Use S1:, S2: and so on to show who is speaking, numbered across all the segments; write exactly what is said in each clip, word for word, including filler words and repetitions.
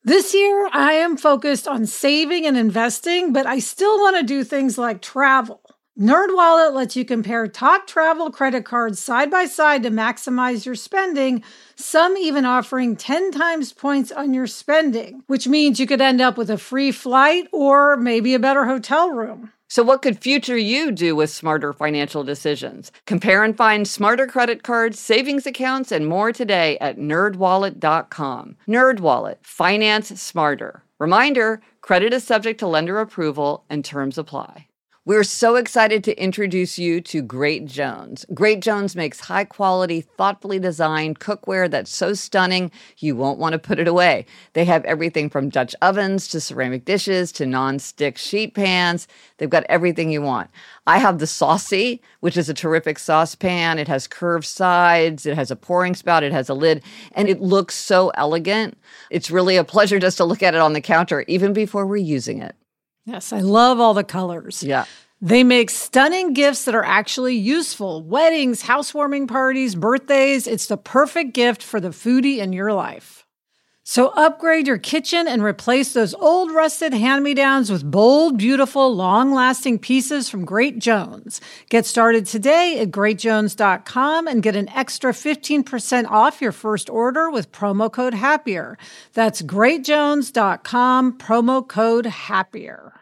S1: This year, I am focused on saving and investing, but I still want to do things like travel. NerdWallet lets you compare top travel credit cards side by side to maximize your spending, some even offering ten times points on your spending, which means you could end up with a free flight or maybe a better hotel room.
S2: So what could future you do with smarter financial decisions? Compare and find smarter credit cards, savings accounts, and more today at nerd wallet dot com. NerdWallet, finance smarter. Reminder, credit is subject to lender approval and terms apply. We're so excited to introduce you to Great Jones. Great Jones makes high-quality, thoughtfully designed cookware that's so stunning you won't want to put it away. They have everything from Dutch ovens to ceramic dishes to non-stick sheet pans. They've got everything you want. I have the Saucy, which is a terrific saucepan. It has curved sides. It has a pouring spout. It has a lid. And it looks so elegant. It's really a pleasure just to look at it on the counter, even before we're using it.
S1: Yes, I love all the colors.
S2: Yeah.
S1: They make stunning gifts that are actually useful. Weddings, housewarming parties, birthdays. It's the perfect gift for the foodie in your life. So upgrade your kitchen and replace those old rusted hand-me-downs with bold, beautiful, long-lasting pieces from Great Jones. Get started today at great jones dot com and get an extra fifteen percent off your first order with promo code HAPPIER. That's great jones dot com, promo code HAPPIER.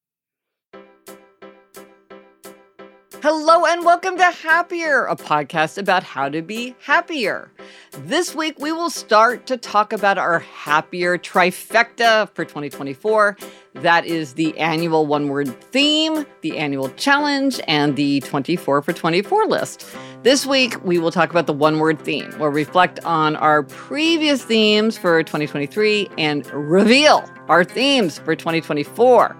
S2: Hello and welcome to Happier, a podcast about how to be happier. This week, we will start to talk about our Happier trifecta for twenty twenty-four. That is the annual one-word theme, the annual challenge, and the twenty-four for twenty-four list. This week, we will talk about the one-word theme. We'll reflect on our previous themes for twenty twenty-three and reveal our themes for twenty twenty-four.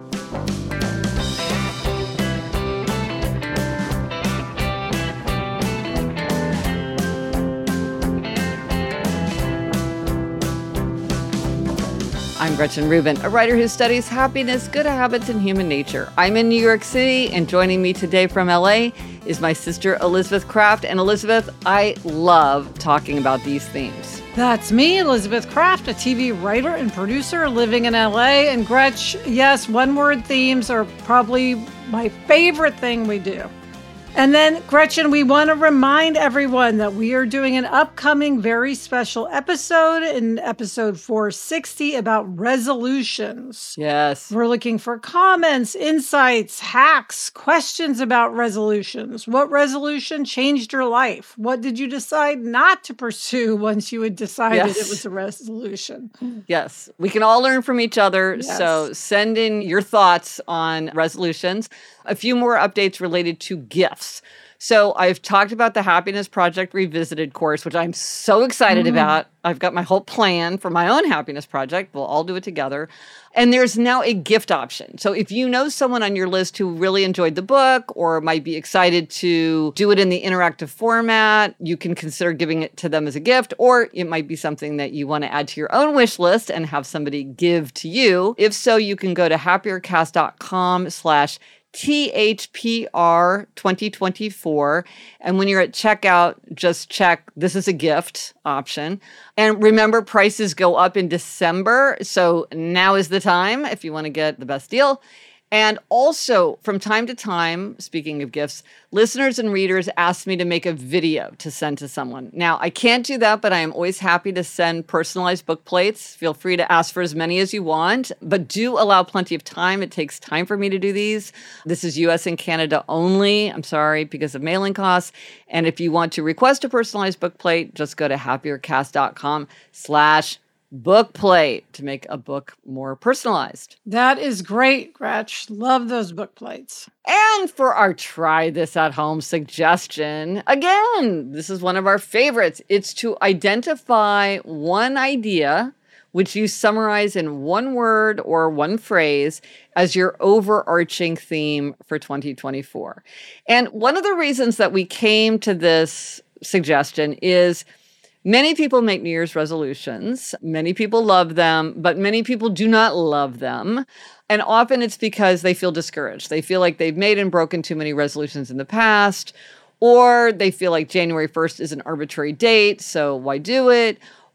S2: I'm Gretchen Rubin, a writer who studies happiness, good habits, and human nature. I'm in New York City, and joining me today from L A is my sister Elizabeth Craft. And Elizabeth, I love talking about these themes.
S1: That's me, Elizabeth Craft, a T V writer and producer living in L A. And Gretch, yes, one-word themes are probably my favorite thing we do. And then, Gretchen, we want to remind everyone that we are doing an upcoming very special episode in episode four sixty about resolutions.
S2: Yes.
S1: We're looking for comments, insights, hacks, questions about resolutions. What resolution changed your life? What did you decide not to pursue once you had decided
S2: yes.
S1: it was a resolution?
S2: Yes. We can all learn from each other.
S1: Yes.
S2: So send in your thoughts on resolutions. A few more updates related to gifts. So I've talked about the Happiness Project Revisited course, which I'm so excited mm. about. I've got my whole plan for my own happiness project. We'll all do it together. And there's now a gift option. So if you know someone on your list who really enjoyed the book or might be excited to do it in the interactive format, you can consider giving it to them as a gift, or it might be something that you want to add to your own wish list and have somebody give to you. If so, you can go to happiercast dot com slash T H P R twenty twenty-four. And when you're at checkout, just check this is a gift option. And remember, prices go up in December. So now is the time if you want to get the best deal. And also, from time to time, speaking of gifts, listeners and readers ask me to make a video to send to someone. Now, I can't do that, but I am always happy to send personalized book plates. Feel free to ask for as many as you want, but do allow plenty of time. It takes time for me to do these. This is U S and Canada only. I'm sorry, because of mailing costs. And if you want to request a personalized book plate, just go to happiercast dot com slash book plate to make a book more personalized.
S1: That is great, Gretch. Love those book plates.
S2: And for our try this at home suggestion, again, this is one of our favorites. It's to identify one idea which you summarize in one word or one phrase as your overarching theme for twenty twenty-four. And one of the reasons that we came to this suggestion is many people make New Year's resolutions. Many people love them, but many people do not love them. And often it's because they feel discouraged. They feel like they've made and broken too many resolutions in the past, or they feel like January first is an arbitrary date, so why do it?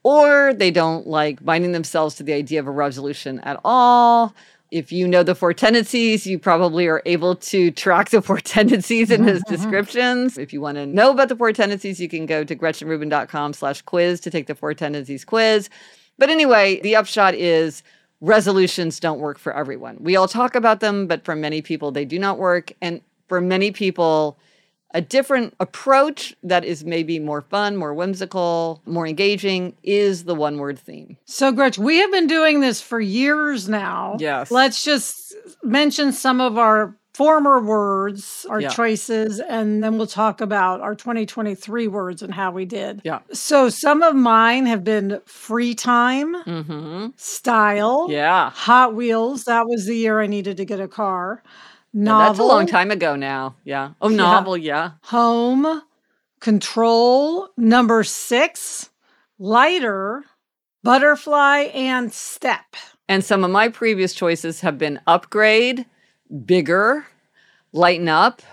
S2: or they don't like binding themselves to the idea of a resolution at all. If you know the four tendencies, you probably are able to track the four tendencies in those descriptions. If you want to know about the four tendencies, you can go to gretchenrubin.com slash quiz to take the four tendencies quiz. But anyway, the upshot is resolutions don't work for everyone. We all talk about them, but for many people, they do not work. And for many people, a different approach that is maybe more fun, more whimsical, more engaging is the one-word theme.
S1: So, Gretchen, we have been doing this for years now.
S2: Yes.
S1: Let's just mention some of our former words, our
S2: Yeah.
S1: choices, and then we'll talk about our twenty twenty-three words and how we did.
S2: Yeah.
S1: So some of mine have been free time,
S2: Mm-hmm.
S1: style,
S2: Yeah.
S1: Hot Wheels. That was the year I needed to get a car.
S2: Yeah,
S1: Novel.
S2: that's a long time ago now. Yeah. Oh,
S1: Yeah.
S2: novel. Yeah.
S1: Home, control, number six, lighter, butterfly, and step.
S2: And some of my previous choices have been upgrade, bigger, lighten up,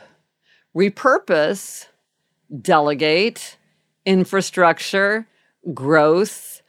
S2: repurpose, delegate, infrastructure, growth,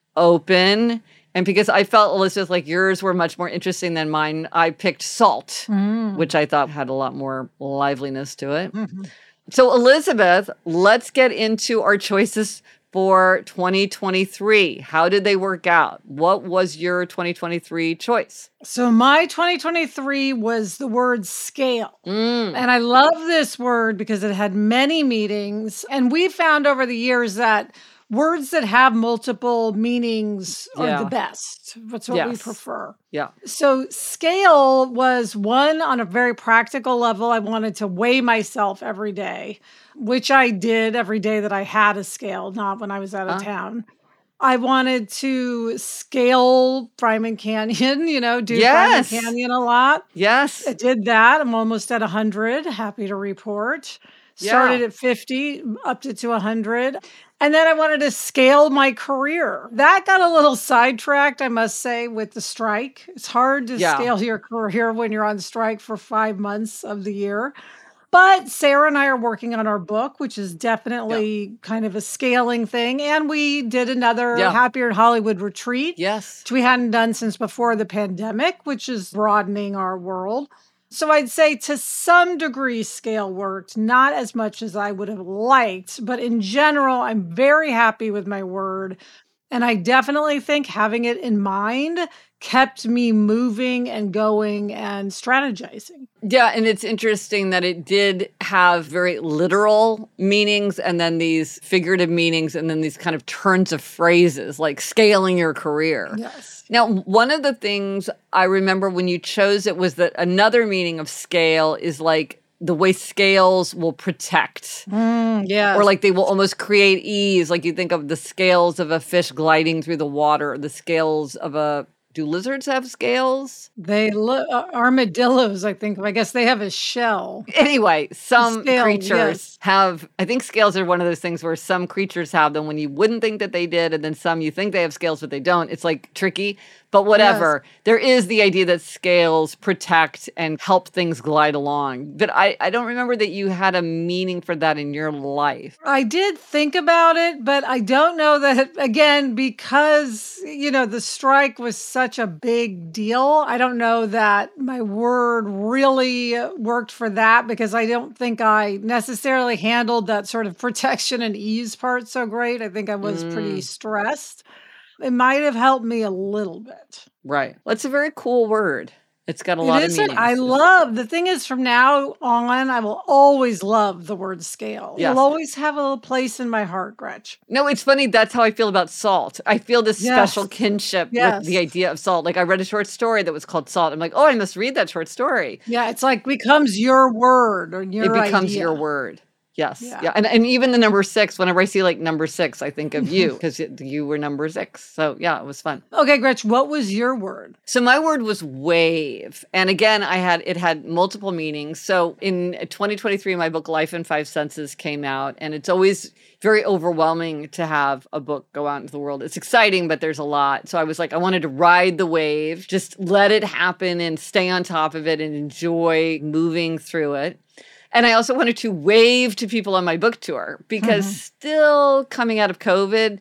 S2: open. And because I felt, Elizabeth, like yours were much more interesting than mine, I picked salt,
S1: Mm.
S2: which I thought had a lot more liveliness to it.
S1: Mm-hmm.
S2: So, Elizabeth, let's get into our choices for twenty twenty-three. How did they work out? What was your twenty twenty-three choice?
S1: So my twenty twenty-three was the word scale.
S2: Mm.
S1: And I love this word because it had many meanings. And we found over the years that words that have multiple meanings are
S2: Yeah.
S1: the best. That's what we
S2: Yes.
S1: prefer.
S2: Yeah.
S1: So scale was one on a very practical level. I wanted to weigh myself every day, which I did every day that I had a scale, not when I was out of
S2: Uh.
S1: town. I wanted to scale Fryman Canyon, you know, do
S2: Yes.
S1: Fryman Canyon a lot.
S2: Yes.
S1: I did that. I'm almost at one hundred. Happy to report.
S2: Yeah.
S1: Started at fifty, upped it to one hundred. And then I wanted to scale my career. That got a little sidetracked, I must say, with the strike. It's hard to
S2: Yeah.
S1: scale your career when you're on strike for five months of the year. But Sarah and I are working on our book, which is definitely kind of a scaling thing. And we did another
S2: Yeah.
S1: Happier in Hollywood retreat,
S2: Yes.
S1: which we hadn't done since before the pandemic, which is broadening our world. So I'd say to some degree, scale worked, not as much as I would have liked, but in general, I'm very happy with my word. And I definitely think having it in mind kept me moving and going and strategizing.
S2: Yeah, and it's interesting that it did have very literal meanings and then these figurative meanings and then these kind of turns of phrases like scaling your career.
S1: Yes.
S2: Now, one of the things I remember when you chose it was that another meaning of scale is like the way scales will protect.
S1: Mm, yes.
S2: Or like they will almost create ease. Like you think of the scales of a fish gliding through the water, or the scales of a. Do lizards have scales?
S1: They look uh, armadillos, I think. I guess they have a shell.
S2: Anyway, some
S1: Scale,
S2: creatures
S1: yes.
S2: have, I think scales are one of those things where some creatures have them when you wouldn't think that they did, and then some you think they have scales, but they don't. It's like tricky, but whatever. There is the idea that scales protect and help things glide along. But I, I don't remember that you had a meaning for that in your life.
S1: I did think about it, but I don't know that, again, because, you know, the strike was such a big deal. I don't know that my word really worked for that because I don't think I necessarily handled that sort of protection and ease part so great. I think I was
S2: Mm.
S1: pretty stressed. It might have helped me a little bit.
S2: Right. Well, it's a very cool word. It's got a
S1: It
S2: lot of
S1: is.
S2: meanings.
S1: I love the thing is from now on, I will always love the word scale.
S2: Yes.
S1: It'll always have a little place in my heart, Gretch.
S2: No, it's funny. That's how I feel about salt. I feel this
S1: Yes.
S2: special kinship
S1: Yes.
S2: with the idea of salt. Like I read a short story that was called Salt. I'm like, oh, I must read that short story.
S1: Yeah, it's like becomes your word or your
S2: It becomes
S1: idea.
S2: your word. Yes.
S1: Yeah.
S2: Yeah. And, and even the number six, whenever I see like number six, I think of you because you were number six. So yeah, it was fun.
S1: Okay, Gretch, what was your word?
S2: So my word was wave. And again, I had it had multiple meanings. So in twenty twenty-three, my book Life in Five Senses came out, and it's always very overwhelming to have a book go out into the world. It's exciting, but there's a lot. So I was like, I wanted to ride the wave, just let it happen and stay on top of it and enjoy moving through it. And I also wanted to wave to people on my book tour because
S1: Mhm.
S2: still coming out of COVID,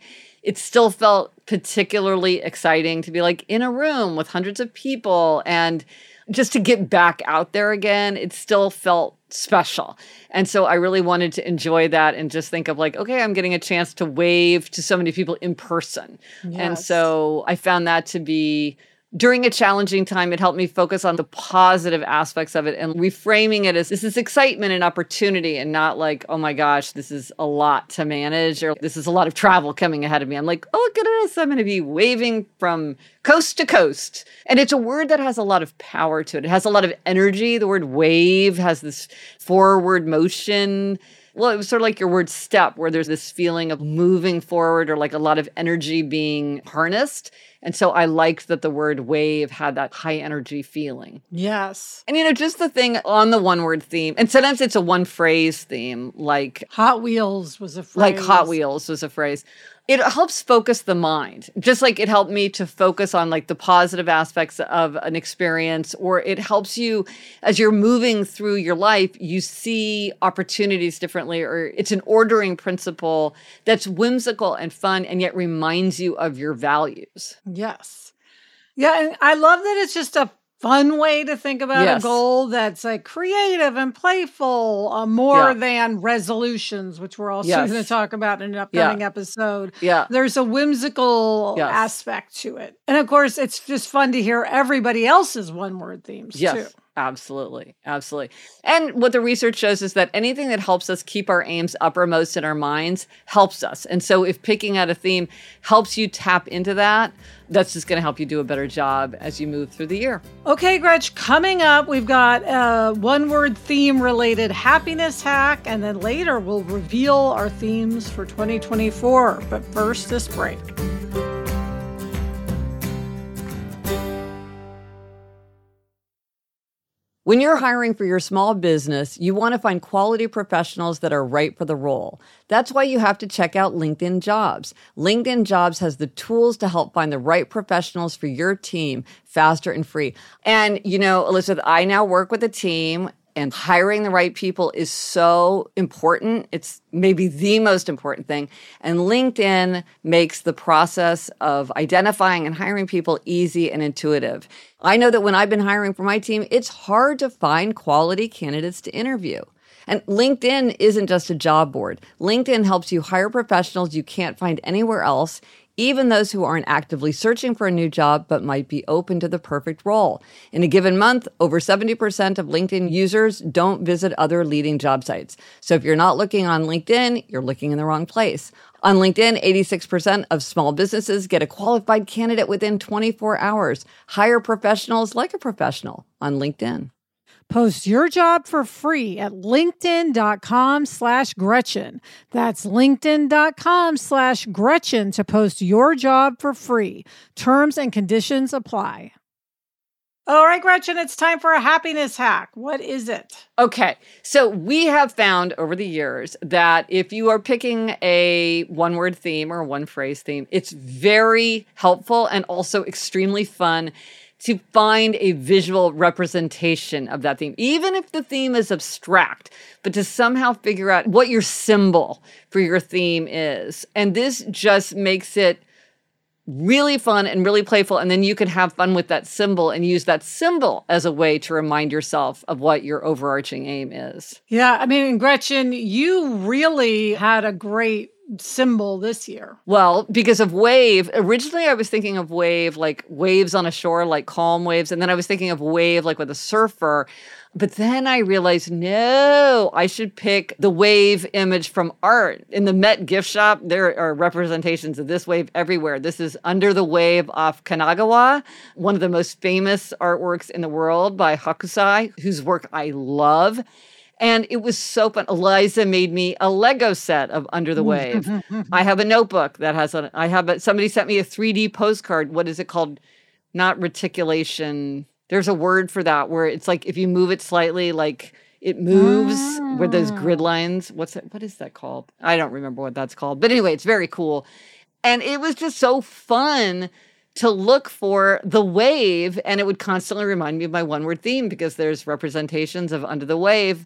S2: it still felt particularly exciting to be like in a room with hundreds of people and just to get back out there again. It still felt special. And so I really wanted to enjoy that and just think of like, okay, I'm getting a chance to wave to so many people in person.
S1: Yes.
S2: And so I found that to be, during a challenging time, it helped me focus on the positive aspects of it and reframing it as this is excitement and opportunity and not like, oh my gosh, this is a lot to manage or this is a lot of travel coming ahead of me. I'm like, oh, look at this. I'm going to be waving from coast to coast. And it's a word that has a lot of power to it. It has a lot of energy. The word wave has this forward motion. Well, it was sort of like your word step, where there's this feeling of moving forward or like a lot of energy being harnessed. And so I liked that the word wave had that high energy feeling.
S1: Yes.
S2: And, you know, just the thing on the one word theme, and sometimes it's a one phrase theme, like
S1: Hot Wheels was a phrase.
S2: Like Hot Wheels was a phrase. It helps focus the mind, just like it helped me to focus on like the positive aspects of an experience, or it helps you as you're moving through your life, you see opportunities differently, or it's an ordering principle that's whimsical and fun and yet reminds you of your values.
S1: Yes. Yeah. And I love that it's just a fun way to think about
S2: Yes.
S1: a goal that's like creative and playful, uh, more
S2: Yeah.
S1: than resolutions, which we're also
S2: Yes.
S1: going to talk about in an upcoming episode.
S2: Yeah.
S1: There's a whimsical
S2: Yes.
S1: aspect to it. And of course, it's just fun to hear everybody else's one word themes
S2: Yes.
S1: too.
S2: Absolutely. Absolutely. And what the research shows is that anything that helps us keep our aims uppermost in our minds helps us. And so if picking out a theme helps you tap into that, that's just going to help you do a better job as you move through the year.
S1: Okay, Gretch, coming up, we've got a one word theme related happiness hack, and then later we'll reveal our themes for twenty twenty-four. But first, this break.
S2: When you're hiring for your small business, you want to find quality professionals that are right for the role. That's why you have to check out LinkedIn Jobs. LinkedIn Jobs has the tools to help find the right professionals for your team faster and free. And, you know, Elizabeth, I now work with a team, and hiring the right people is so important. It's maybe the most important thing. And LinkedIn makes the process of identifying and hiring people easy and intuitive. I know that when I've been hiring for my team, it's hard to find quality candidates to interview. And LinkedIn isn't just a job board. LinkedIn helps you hire professionals you can't find anywhere else, even those who aren't actively searching for a new job but might be open to the perfect role. In a given month, over seventy percent of LinkedIn users don't visit other leading job sites. So if you're not looking on LinkedIn, you're looking in the wrong place. On LinkedIn, eighty-six percent of small businesses get a qualified candidate within twenty-four hours. Hire professionals like a professional on LinkedIn.
S1: Post your job for free at linkedin.com slash Gretchen. That's linkedin.com slash Gretchen to post your job for free. Terms and conditions apply. All right, Gretchen, it's time for a happiness hack. What is it?
S2: Okay, so we have found over the years that if you are picking a one-word theme or one-phrase theme, it's very helpful and also extremely fun to find a visual representation of that theme, even if the theme is abstract, but to somehow figure out what your symbol for your theme is. And this just makes it really fun and really playful. And then you can have fun with that symbol and use that symbol as a way to remind yourself of what your overarching aim is.
S1: Yeah, I mean, Gretchen, you really had a great symbol this year.
S2: Well, because of wave, originally I was thinking of wave like waves on a shore, like calm waves. And then I was thinking of wave like with a surfer. But then I realized, no, I should pick the wave image from art. In the Met gift shop, there are representations of this wave everywhere. This is Under the Wave off Kanagawa, one of the most famous artworks in the world by Hokusai, whose work I love. And it was so fun. Eliza made me a Lego set of Under the Wave. I have a notebook that has a, I have a, somebody sent me a three D postcard. What is it called? Not reticulation. There's a word for that where it's like, if you move it slightly, like it moves
S1: Ah.
S2: with those grid lines. What's that? What is that called? I don't remember what that's called. But anyway, it's very cool. And it was just so fun to look for the wave. And it would constantly remind me of my one word theme because there's representations of Under the Wave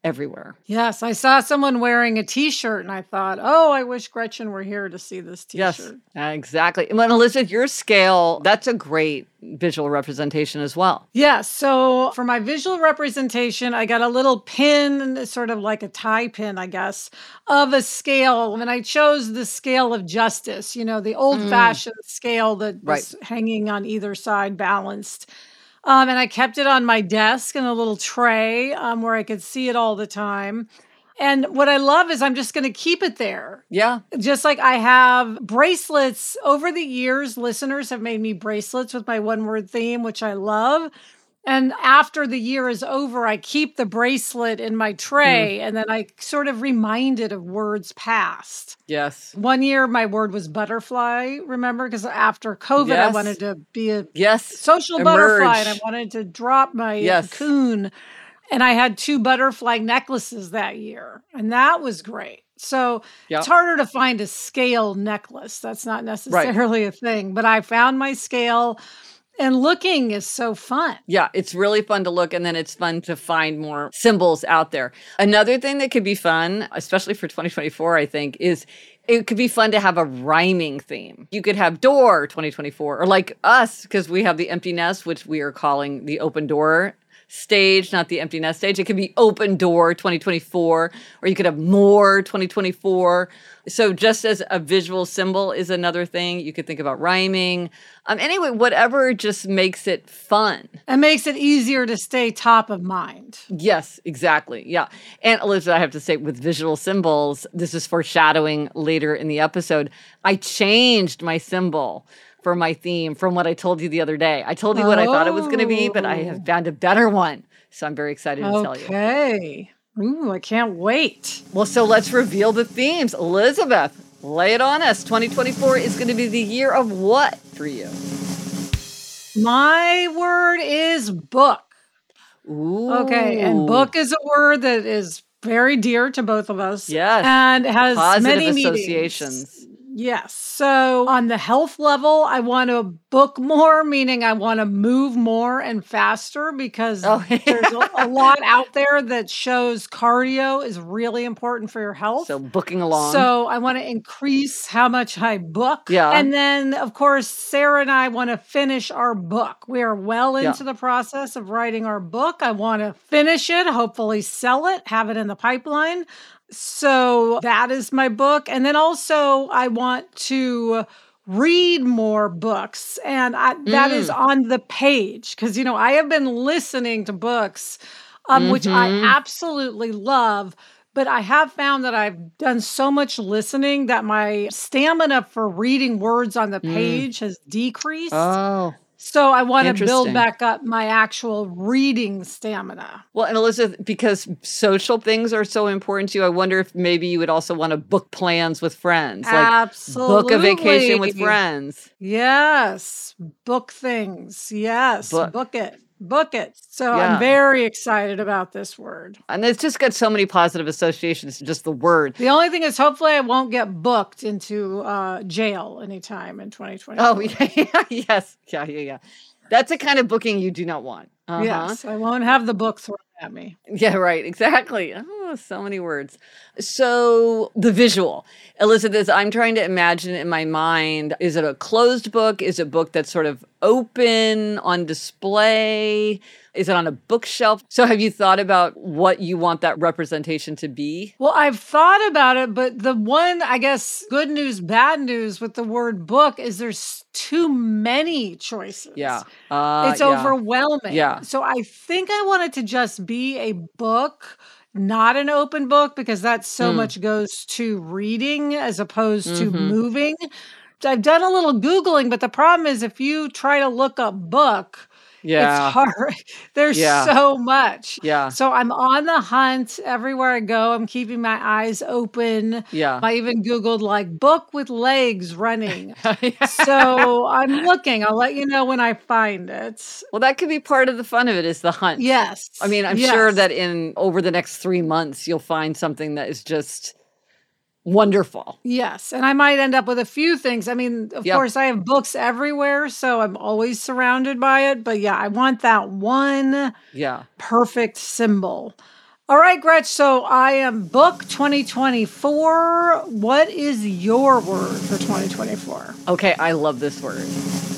S2: everywhere.
S1: Yes, I saw someone wearing a t-shirt and I thought, oh, I wish Gretchen were here to see this
S2: Yes,
S1: t-shirt.
S2: exactly. And when Elizabeth, your scale, that's a great visual representation as well.
S1: Yeah, so for my visual representation, I got a little pin, sort of like a tie pin, I guess, of a scale. And I chose the scale of justice, you know, the old-fashioned mm. scale that
S2: right.
S1: was hanging on either side, balanced. Um, and I kept it on my desk in a little tray um, where I could see it all the time. And what I love is I'm just going to keep it there.
S2: Yeah.
S1: Just like I have bracelets over the years, listeners have made me bracelets with my one word theme, which I love. And after the year is over, I keep the bracelet in my tray, mm. and then I sort of reminded of words past.
S2: Yes.
S1: One year, my word was butterfly, remember? Because after COVID, yes. I wanted to be a
S2: yes.
S1: social
S2: Emerge.
S1: butterfly, and I wanted to drop my
S2: yes.
S1: cocoon. And I had two butterfly necklaces that year, and that was great. So yep. it's harder to find a scale necklace. That's not necessarily right. a thing, but I found my scale. And looking is so fun.
S2: Yeah, it's really fun to look, and then it's fun to find more symbols out there. Another thing that could be fun, especially for twenty twenty-four, I think, is it could be fun to have a rhyming theme. You could have door twenty twenty-four, or like us, because we have the empty nest, which we are calling the open door stage, not the empty nest stage. It could be open door twenty twenty-four, or you could have more twenty twenty-four. So just as a visual symbol is another thing. You could think about rhyming. Um, anyway, whatever just makes it fun.
S1: It makes it easier to stay top of mind.
S2: Yes, exactly. Yeah. And Elizabeth, I have to say, with visual symbols, this is foreshadowing later in the episode, I changed my symbol for my theme from what I told you the other day. I told you what oh. I thought it was going to be, but I have found a better one. So I'm very excited to
S1: okay.
S2: tell you.
S1: Okay. Ooh, I can't wait.
S2: Well, so let's reveal the themes. Elizabeth, lay it on us. twenty twenty-four is going to be the year of what for you?
S1: My word is book.
S2: Ooh.
S1: Okay, and book is a word that is very dear to both of us.
S2: Yes.
S1: And has
S2: positive
S1: many
S2: associations.
S1: Meanings. Yes. So on the health level, I want to book more, meaning I want to move more and faster because oh, yeah. there's a, a lot out there that shows cardio is really important for your health.
S2: So booking along.
S1: So I want to increase how much I book.
S2: Yeah.
S1: And then, of course, Sarah and I want to finish our book. We are well into
S2: yeah.
S1: the process of writing our book. I want to finish it, hopefully sell it, have it in the pipeline. So that is my book. And then also I want to read more books. And I, that mm. is on the page. Because, you know, I have been listening to books, um, mm-hmm. which I absolutely love. But I have found that I've done so much listening that my stamina for reading words on the page mm. has decreased.
S2: Oh.
S1: So I want to build back up my actual reading stamina.
S2: Well, and Elizabeth, because social things are so important to you, I wonder if maybe you would also want to book plans with friends. Like
S1: Absolutely.
S2: book a vacation with friends.
S1: Yes. Book things. Yes.
S2: Book,
S1: book it. Book it. So
S2: yeah.
S1: I'm very excited about this word.
S2: And it's just got so many positive associations, just the word.
S1: The only thing is hopefully I won't get booked into uh, jail anytime in twenty twenty.
S2: Oh, yeah, yes. Yeah, yeah, yeah. That's the kind of booking you do not want. Uh-huh.
S1: Yes, I won't have the book thrown at me.
S2: Yeah, right. Exactly. Oh, so many words. So the visual. Elizabeth, I'm trying to imagine in my mind, is it a closed book? Is it a book that's sort of open on display? Is it on a bookshelf? So have you thought about what you want that representation to be?
S1: Well, I've thought about it, but the one, I guess, good news, bad news with the word book is there's too many choices.
S2: Yeah. Uh,
S1: it's
S2: yeah.
S1: overwhelming.
S2: Yeah.
S1: So I think I want it to just be a book, not an open book, because that so mm. much goes to reading as opposed mm-hmm. to moving. I've done a little Googling, but the problem is if you try to look up book,
S2: yeah.
S1: it's hard. There's
S2: yeah.
S1: so much.
S2: Yeah.
S1: So I'm on the hunt everywhere I go. I'm keeping my eyes open.
S2: Yeah.
S1: I even Googled like book with legs running. So I'm looking. I'll let you know when I find it.
S2: Well, that could be part of the fun of it is the hunt.
S1: Yes.
S2: I mean, I'm
S1: yes.
S2: sure that in over the next three months, you'll find something that is just wonderful.
S1: Yes. And I might end up with a few things. I mean, of
S2: yeah.
S1: course, I have books everywhere, so I'm always surrounded by it. But yeah, I want that one
S2: yeah.
S1: perfect symbol. All right, Gretch. So I am book twenty twenty-four. What is your word for twenty twenty-four?
S2: Okay, I love this word.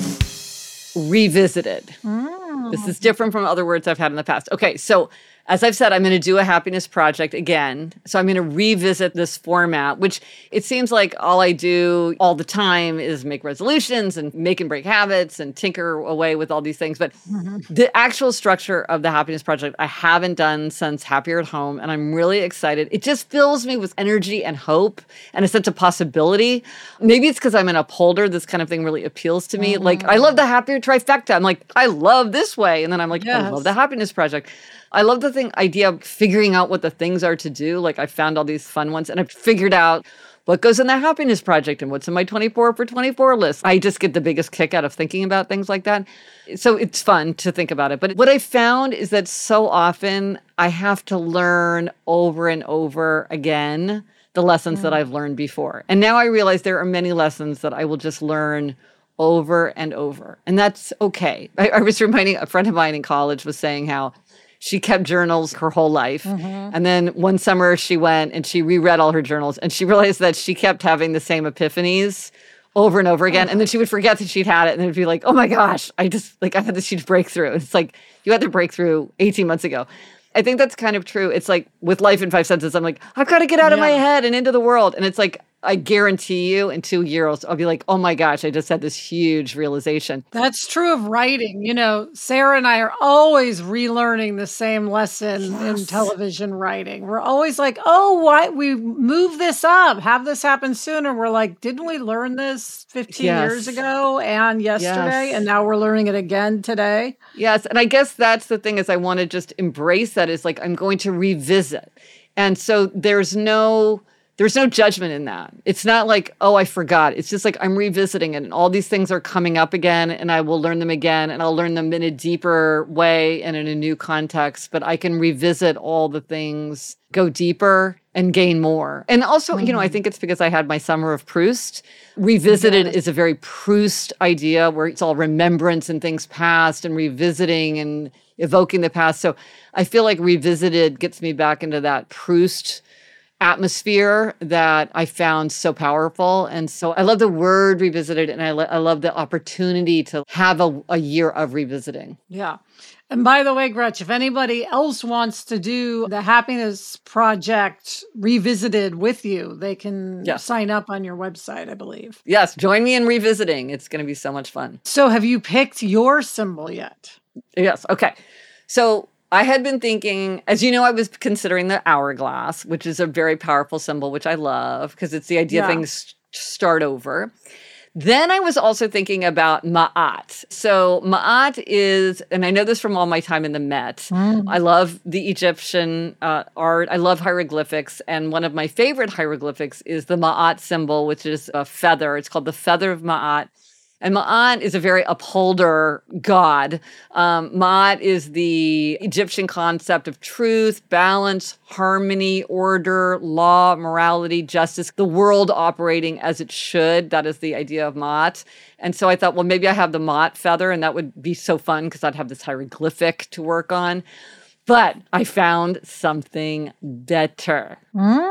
S2: Revisited. Mm. This is different from other words I've had in the past. Okay, so as I've said, I'm going to do a happiness project again. So I'm going to revisit this format, which it seems like all I do all the time is make resolutions and make and break habits and tinker away with all these things. But mm-hmm. the actual structure of the happiness project, I haven't done since Happier at Home. And I'm really excited. It just fills me with energy and hope and a sense of possibility. Maybe it's because I'm an upholder. This kind of thing really appeals to me. Mm-hmm. Like, I love the Happier trifecta. I'm like, I love this way. And then I'm like, yes. I love the happiness project. I love the thing idea of figuring out what the things are to do. Like I found all these fun ones and I've figured out what goes in the happiness project and what's in my twenty-four for twenty-four list. I just get the biggest kick out of thinking about things like that. So it's fun to think about it. But what I found is that so often I have to learn over and over again the lessons mm. that I've learned before. And now I realize there are many lessons that I will just learn over and over. And that's okay. I, I was reminding a friend of mine in college was saying how she kept journals her whole life. Mm-hmm. And then one summer she went and she reread all her journals and she realized that she kept having the same epiphanies over and over again. Oh. And then she would forget that she'd had it and then it'd be like, oh my gosh, I just, like, I had this huge breakthrough. It's like, you had the breakthrough eighteen months ago. I think that's kind of true. It's like with Life in Five Senses, I'm like, I've got to get out yeah. of my head and into the world. And it's like, I guarantee you in two years, I'll be like, oh my gosh, I just had this huge realization.
S1: That's true of writing. You know, Sarah and I are always relearning the same lesson yes. in television writing. We're always like, oh, why we move this up, have this happen sooner. We're like, didn't we learn this fifteen yes. years ago and yesterday? Yes. And now we're learning it again today.
S2: Yes. And I guess that's the thing is I want to just embrace that is like, I'm going to revisit. And so there's no... There's no judgment in that. It's not like, oh, I forgot. It's just like I'm revisiting it and all these things are coming up again and I will learn them again and I'll learn them in a deeper way and in a new context. But I can revisit all the things, go deeper and gain more. And also, mm-hmm. you know, I think it's because I had my Summer of Proust. Revisited yes. is a very Proust idea where it's all remembrance and things past and revisiting and evoking the past. So I feel like Revisited gets me back into that Proust atmosphere that I found so powerful. And so I love the word revisited and I, lo- I love the opportunity to have a, a year of revisiting.
S1: Yeah. And by the way, Gretch, if anybody else wants to do the Happiness Project Revisited with you, they can yes. sign up on your website, I believe.
S2: Yes. Join me in revisiting. It's going to be so much fun.
S1: So have you picked your symbol yet?
S2: Yes. Okay. So I had been thinking, as you know, I was considering the hourglass, which is a very powerful symbol, which I love because it's the idea yeah. things start over. Then I was also thinking about Ma'at. So Ma'at is, and I know this from all my time in the Met, mm. I love the Egyptian uh, art. I love hieroglyphics. And one of my favorite hieroglyphics is the Ma'at symbol, which is a feather. It's called the Feather of Ma'at. And Ma'at is a very upholder god. Um, Ma'at is the Egyptian concept of truth, balance, harmony, order, law, morality, justice, the world operating as it should. That is the idea of Ma'at. And so I thought, well, maybe I have the Ma'at feather, and that would be so fun because I'd have this hieroglyphic to work on. But I found something better.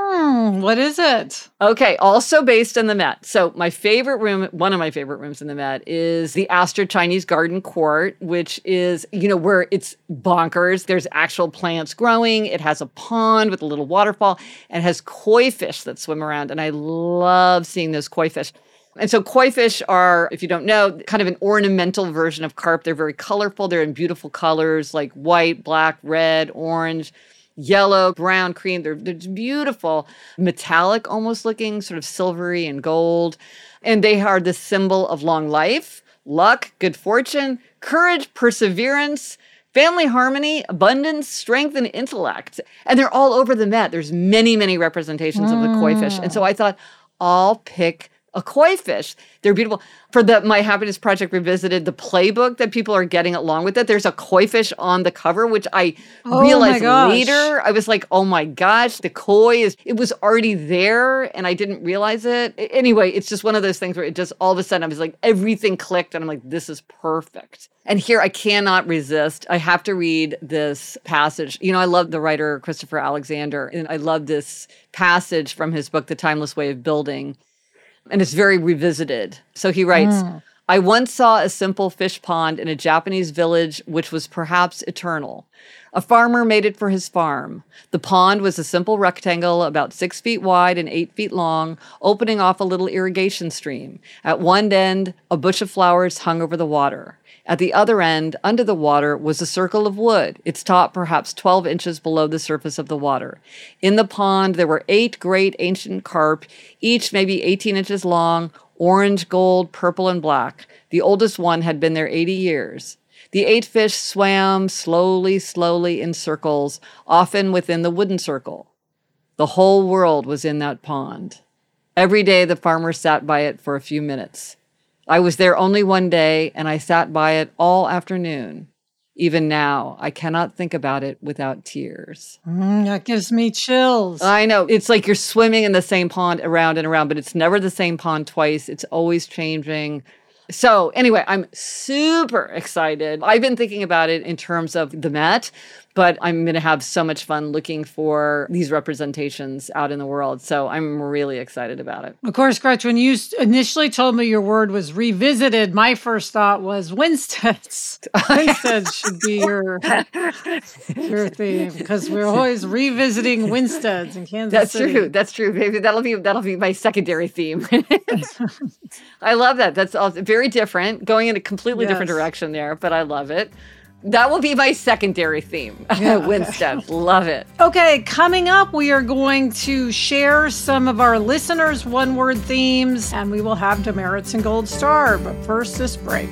S1: Mm, what is it?
S2: Okay, also based in the Met. So my favorite room, one of my favorite rooms in the Met is the Astor Chinese Garden Court, which is, you know, where it's bonkers. There's actual plants growing. It has a pond with a little waterfall and has koi fish that swim around. And I love seeing those koi fish. And so koi fish are, if you don't know, kind of an ornamental version of carp. They're very colorful. They're in beautiful colors like white, black, red, orange, yellow, brown, cream. They're, they're beautiful, metallic almost looking, sort of silvery and gold. And they are the symbol of long life, luck, good fortune, courage, perseverance, family harmony, abundance, strength, and intellect. And they're all over the Met. There's many, many representations mm. of the koi fish. And so I thought, I'll pick a koi fish. They're beautiful. For the My Happiness Project Revisited, the playbook that people are getting along with it, there's a koi fish on the cover, which I
S1: Oh
S2: realized
S1: my gosh.
S2: later. I was like, oh my gosh, the koi is, it was already there and I didn't realize it. A- Anyway, it's just one of those things where it just all of a sudden I was like, everything clicked and I'm like, this is perfect. And here I cannot resist. I have to read this passage. You know, I love the writer Christopher Alexander, and I love this passage from his book, The Timeless Way of Building. And it's very revisited. So he writes, mm. I once saw a simple fish pond in a Japanese village which was perhaps eternal. A farmer made it for his farm. The pond was a simple rectangle about six feet wide and eight feet long, opening off a little irrigation stream. At one end, a bush of flowers hung over the water. At the other end, under the water, was a circle of wood, its top perhaps twelve inches below the surface of the water. In the pond, there were eight great ancient carp, each maybe eighteen inches long, orange, gold, purple, and black. The oldest one had been there eighty years. The eight fish swam slowly, slowly in circles, often within the wooden circle. The whole world was in that pond. Every day the farmer sat by it for a few minutes. I was there only one day, and I sat by it all afternoon. Even now, I cannot think about it without tears.
S1: Mm, that gives me chills.
S2: I know. It's like you're swimming in the same pond around and around, but it's never the same pond twice. It's always changing. So anyway, I'm super excited. I've been thinking about it in terms of the Met, but I'm going to have so much fun looking for these representations out in the world. So I'm really excited about it.
S1: Of course, Gretchen, when you initially told me your word was revisited, my first thought was Winstead's. Winstead should be your, your theme, because we're always revisiting Winstead's in Kansas
S2: That's
S1: City.
S2: true. That's true. Maybe that'll be that'll be my secondary theme. I love that. That's also very different, going in a completely
S1: Yes.
S2: different direction there, but I love it. That will be my secondary theme.
S1: Yeah,
S2: Winstead. Okay. Love it.
S1: Okay, coming up, we are going to share some of our listeners' one-word themes, and we will have demerits and gold star. But first, this break.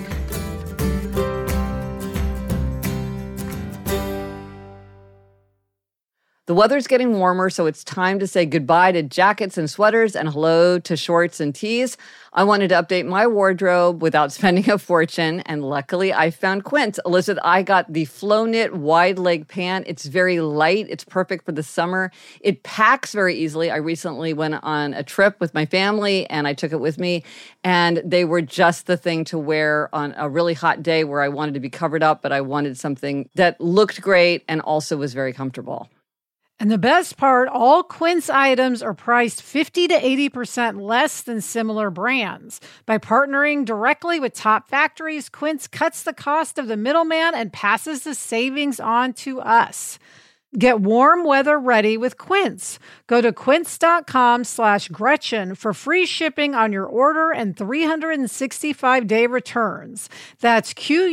S2: The weather's getting warmer, so it's time to say goodbye to jackets and sweaters and hello to shorts and tees. I wanted to update my wardrobe without spending a fortune, and luckily I found Quince. Elizabeth, I got the Flow Knit wide leg pant. It's very light. It's perfect for the summer. It packs very easily. I recently went on a trip with my family, and I took it with me, and they were just the thing to wear on a really hot day where I wanted to be covered up, but I wanted something that looked great and also was very comfortable.
S1: And the best part, all Quince items are priced fifty to eighty percent less than similar brands. By partnering directly with top factories, Quince cuts the cost of the middleman and passes the savings on to us. Get warm weather ready with Quince. Go to quince.com slash Gretchen for free shipping on your order and three hundred sixty-five day returns. That's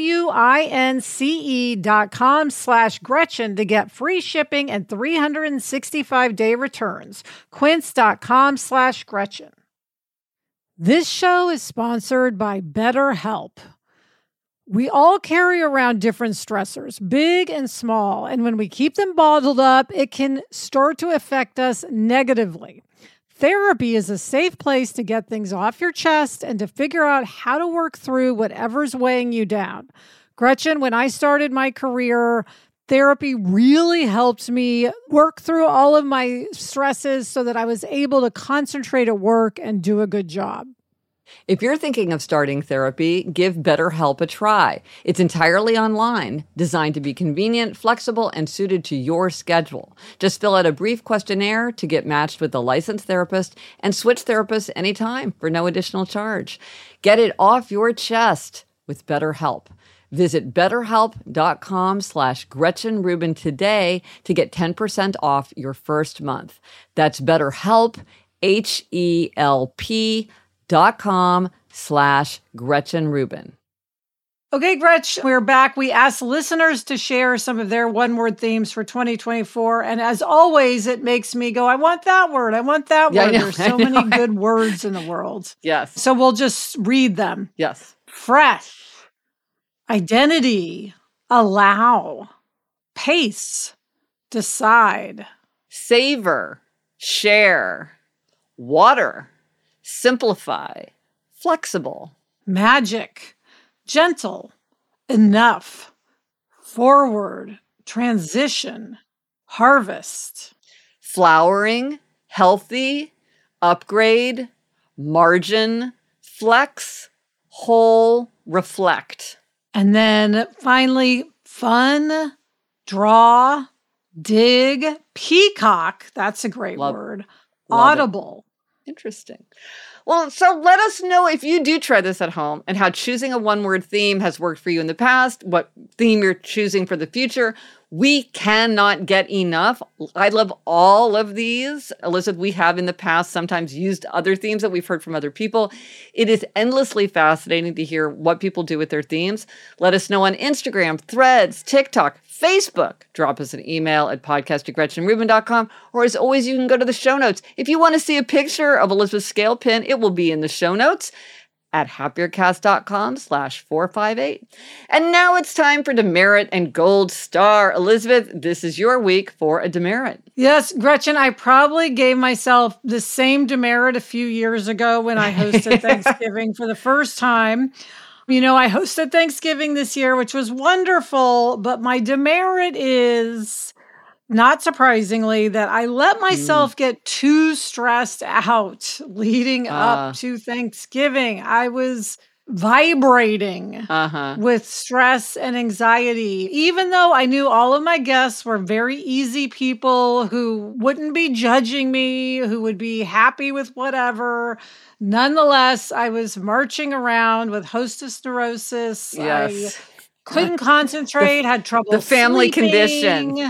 S1: Q-U-I-N-C-E dot com slash Gretchen to get free shipping and three hundred sixty-five day returns. Quince.com slash Gretchen. This show is sponsored by BetterHelp. We all carry around different stressors, big and small, and when we keep them bottled up, it can start to affect us negatively. Therapy is a safe place to get things off your chest and to figure out how to work through whatever's weighing you down. Gretchen, when I started my career, therapy really helped me work through all of my stresses so that I was able to concentrate at work and do a good job.
S2: If you're thinking of starting therapy, give BetterHelp a try. It's entirely online, designed to be convenient, flexible, and suited to your schedule. Just fill out a brief questionnaire to get matched with a licensed therapist and switch therapists anytime for no additional charge. Get it off your chest with BetterHelp. Visit betterhelp.com slash Gretchen Rubin today to get ten percent off your first month. That's BetterHelp, H E L P dot com slash Gretchen Rubin.
S1: Okay, Gretchen, we're back. We asked listeners to share some of their one-word themes for twenty twenty-four. And as always, it makes me go, I want that word. I want that
S2: Yeah, I
S1: word.
S2: know,
S1: There's
S2: I
S1: so
S2: know.
S1: many good words in the world.
S2: Yes.
S1: So we'll just read them.
S2: Yes.
S1: Fresh, identity, allow, pace, decide,
S2: Savor, share, water, simplify, flexible,
S1: magic, gentle, enough, forward, transition, harvest,
S2: flowering, healthy, upgrade, margin, flex, whole, reflect.
S1: and then finally, fun, draw, dig, peacock. That's a great
S2: Love-
S1: word.
S2: love it.
S1: Audible.
S2: Interesting. Well, so let us know if you do try this at home and how choosing a one-word theme has worked for you in the past, what theme you're choosing for the future. We cannot get enough. I love all of these. Elizabeth, we have in the past sometimes used other themes that we've heard from other people. It is endlessly fascinating to hear what people do with their themes. Let us know on Instagram, Threads, TikTok, Facebook. Drop us an email at podcast at gretchen rubin dot com. Or as always, you can go to the show notes. If you want to see a picture of Elizabeth's scale pin, it will be in the show notes at happiercast.com slash 458. And now it's time for Demerit and Gold Star. Elizabeth, this is your week for a demerit.
S1: Yes, Gretchen, I probably gave myself the same demerit a few years ago when I hosted Thanksgiving for the first time. You know, I hosted Thanksgiving this year, which was wonderful, but my demerit is, not surprisingly, that I let myself mm. get too stressed out leading uh. up to Thanksgiving. I was vibrating uh-huh. with stress and anxiety, even though I knew all of my guests were very easy people who wouldn't be judging me, who would be happy with whatever. Nonetheless, I was marching around with hostess neurosis.
S2: Yes.
S1: I couldn't concentrate, the, had trouble
S2: The family
S1: sleeping.
S2: condition.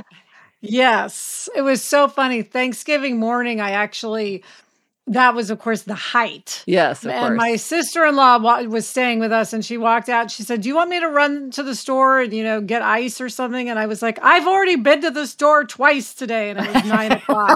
S1: Yes. It was so funny. Thanksgiving morning, I actually, that was, of course, the height.
S2: Yes, of
S1: and
S2: course.
S1: And my sister-in-law wa- was staying with us, and she walked out. She said, do you want me to run to the store and, you know, get ice or something? And I was like, I've already been to the store twice today, and it was nine o'clock.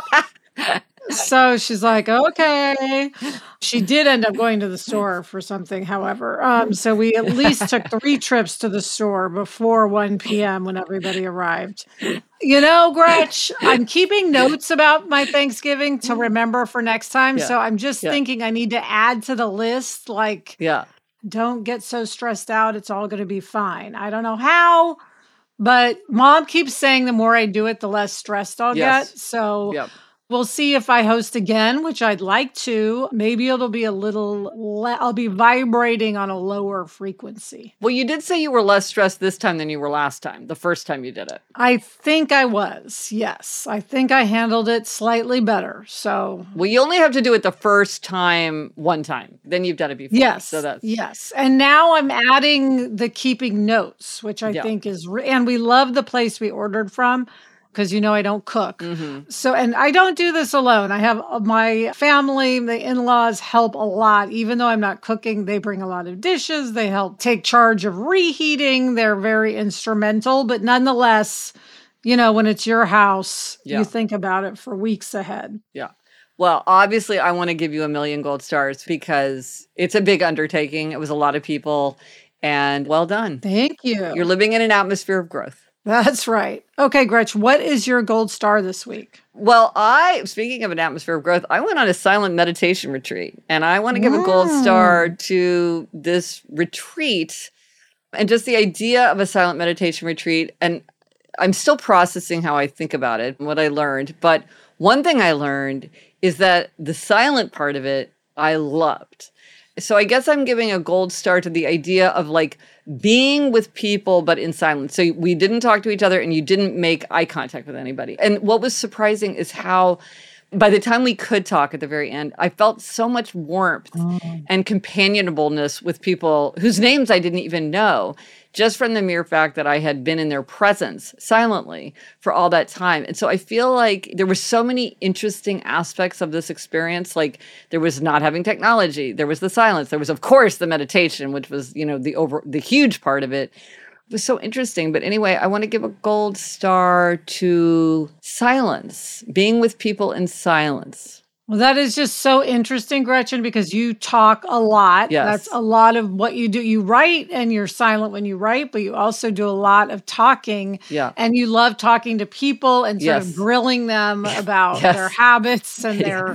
S1: So she's like, okay. She did end up going to the store for something, however. Um, so we at least took three trips to the store before one p.m. when everybody arrived. You know, Gretch, I'm keeping notes about my Thanksgiving to remember for next time. Yeah. So I'm just yeah. thinking I need to add to the list, like,
S2: yeah.
S1: don't get so stressed out. It's all going to be fine. I don't know how, but Mom keeps saying the more I do it, the less stressed I'll
S2: yes.
S1: get. So
S2: yep.
S1: we'll see if I host again, which I'd like to. Maybe it'll be a little, le- I'll be vibrating on a lower frequency.
S2: Well, you did say you were less stressed this time than you were last time, the first time you did it.
S1: I think I was, yes. I think I handled it slightly better, so.
S2: Well, you only have to do it the first time, one time. Then you've done it before.
S1: Yes,
S2: so that's...
S1: yes. And now I'm adding the keeping notes, which I yeah. think is, re- and we love the place we ordered from, because you know I don't cook. Mm-hmm. So, and I don't do this alone. I have my family, the in-laws help a lot. Even though I'm not cooking, they bring a lot of dishes. They help take charge of reheating. They're very instrumental. But nonetheless, you know, when it's your house, yeah. you think about it for weeks ahead.
S2: Yeah. Well, obviously, I want to give you a million gold stars because it's a big undertaking. It was a lot of people. And well done.
S1: Thank you.
S2: You're living in an atmosphere of growth.
S1: That's right. Okay, Gretch, what is your gold star this week?
S2: Well, I, speaking of an atmosphere of growth, I went on a silent meditation retreat, and I want to give mm. a gold star to this retreat and just the idea of a silent meditation retreat. And I'm still processing how I think about it and what I learned. But one thing I learned is that the silent part of it, I loved. So I guess I'm giving a gold star to the idea of like being with people, but in silence. So we didn't talk to each other and you didn't make eye contact with anybody. And what was surprising is how by the time we could talk at the very end, I felt so much warmth oh. and companionableness with people whose names I didn't even know, just from the mere fact that I had been in their presence silently for all that time. And so I feel like there were so many interesting aspects of this experience. Like there was not having technology, there was the silence, there was of course the meditation, which was, you know, the over the huge part of it. It was so interesting. But anyway, I want to give a gold star to silence, being with people in silence.
S1: Well, that is just so interesting, Gretchen, because you talk a lot.
S2: Yes.
S1: That's a lot of what you do. You write and you're silent when you write, but you also do a lot of talking.
S2: Yeah.
S1: And you love talking to people and sort
S2: yes.
S1: of grilling them about
S2: yes.
S1: their habits and their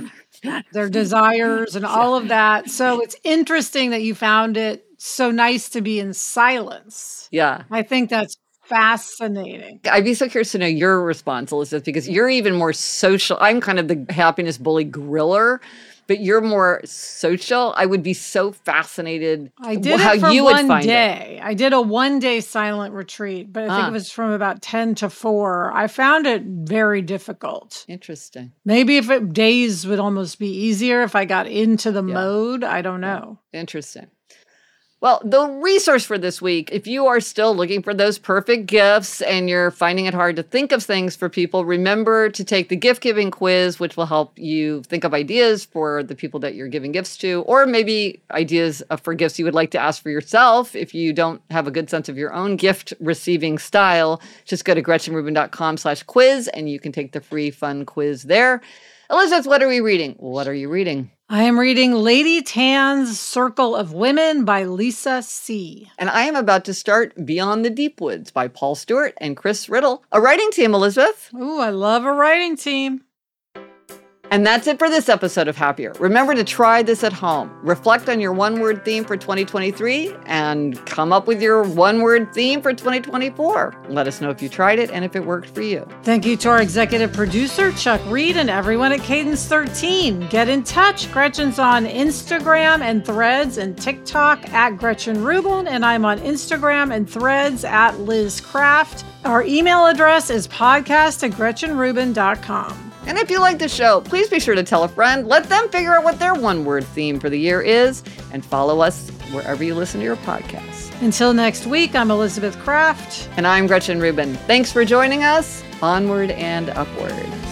S1: their desires and all of that. So it's interesting that you found it so nice to be in silence.
S2: Yeah.
S1: I think that's fascinating.
S2: I'd be so curious to know your response, Elizabeth, because you're even more social. I'm kind of the happiness bully griller, but you're more social. I would be so fascinated
S1: I did
S2: how
S1: it for
S2: you
S1: one
S2: would find
S1: day.
S2: it.
S1: I did a one day silent retreat, but I think
S2: Ah.
S1: it was from about ten to four. I found it very difficult.
S2: Interesting.
S1: Maybe if it, days would almost be easier if I got into the
S2: Yeah.
S1: mode. I don't know.
S2: Interesting. Well, the resource for this week, if you are still looking for those perfect gifts and you're finding it hard to think of things for people, remember to take the gift giving quiz, which will help you think of ideas for the people that you're giving gifts to, or maybe ideas for gifts you would like to ask for yourself. If you don't have a good sense of your own gift receiving style, just go to gretchenrubin.com slash quiz and you can take the free fun quiz there. Elizabeth, what are we reading? What are you reading?
S1: I am reading Lady Tan's Circle of Women by Lisa C.
S2: And I am about to start Beyond the Deep Woods by Paul Stewart and Chris Riddle. A writing team, Elizabeth.
S1: Ooh, I love a writing team.
S2: And that's it for this episode of Happier. Remember to try this at home. Reflect on your one-word theme for twenty twenty-three and come up with your one-word theme for twenty twenty-four. Let us know if you tried it and if it worked for you.
S1: Thank you to our executive producer, Chuck Reed, and everyone at Cadence thirteen. Get in touch. Gretchen's on Instagram and Threads and TikTok at Gretchen Rubin, and I'm on Instagram and Threads at Liz Craft. Our email address is podcast at gretchen rubin dot com.
S2: And if you like the show, please be sure to tell a friend. Let them figure out what their one-word theme for the year is, and follow us wherever you listen to your podcasts.
S1: Until next week, I'm Elizabeth Craft.
S2: And I'm Gretchen Rubin. Thanks for joining us. Onward and upward.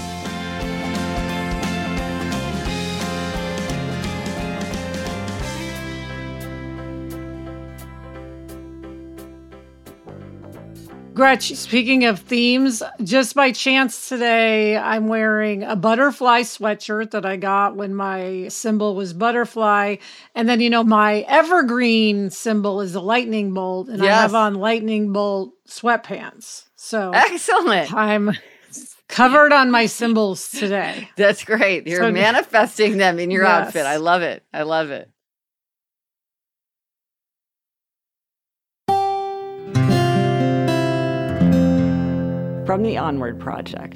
S1: Gretch, speaking of themes, just by chance today, I'm wearing a butterfly sweatshirt that I got when my symbol was butterfly. And then, you know, my evergreen symbol is a lightning bolt, and
S2: Yes.
S1: I have on lightning bolt sweatpants. So
S2: Excellent.
S1: I'm covered on my symbols today.
S2: That's great. You're
S1: So-
S2: manifesting them in your
S1: Yes.
S2: outfit. I love it. I love it. From the Onward Project.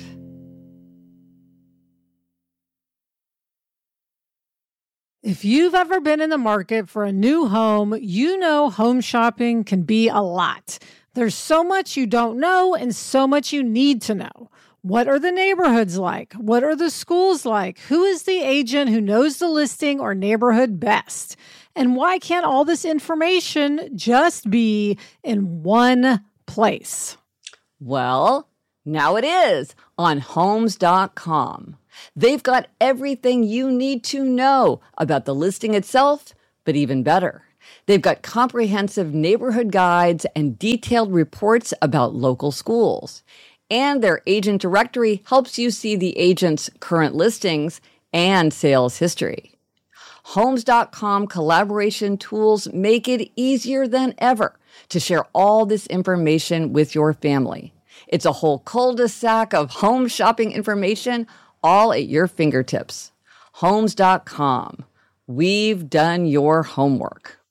S1: If you've ever been in the market for a new home, you know home shopping can be a lot. There's so much you don't know and so much you need to know. What are the neighborhoods like? What are the schools like? Who is the agent who knows the listing or neighborhood best? And why can't all this information just be in one place?
S2: Well, now it is on homes dot com. They've got everything you need to know about the listing itself, but even better, they've got comprehensive neighborhood guides and detailed reports about local schools. And their agent directory helps you see the agent's current listings and sales history. homes dot com collaboration tools make it easier than ever to share all this information with your family. It's a whole cul-de-sac of home shopping information all at your fingertips. homes dot com. We've done your homework.